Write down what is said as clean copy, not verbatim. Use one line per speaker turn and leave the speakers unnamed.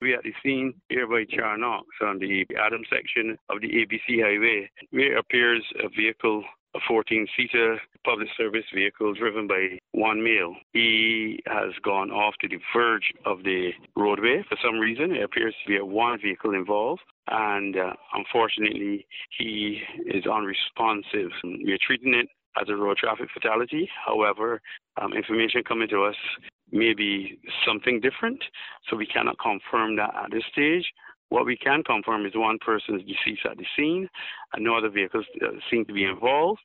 we at the scene here by Charnox on the Adams section of the ABC Highway, where appears a vehicle, a 14-seater public service vehicle driven by one male. He has gone off to the verge of the roadway. For some reason, it appears to be a one vehicle involved, and unfortunately, he is unresponsive. We are treating it as a road traffic fatality. However, information coming to us may be something different, so we cannot confirm that at this stage. What we can confirm is one person is deceased at the scene, and no other vehicles seem to be involved.